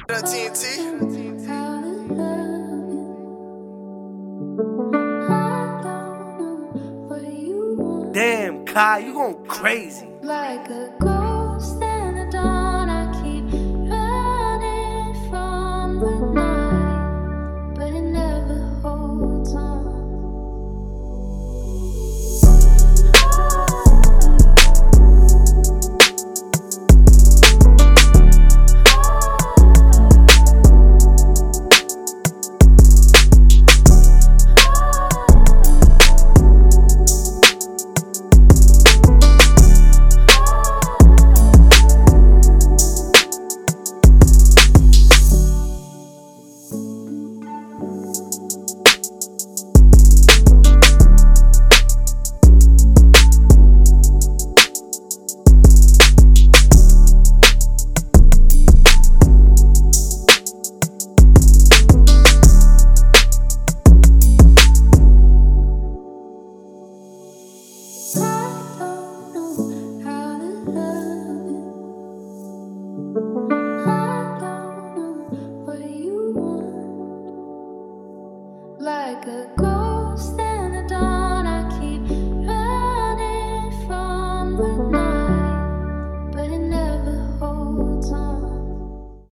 TNT. Damn, Kai, you going crazy. Like a ghost in the dawn, I keep running from the night.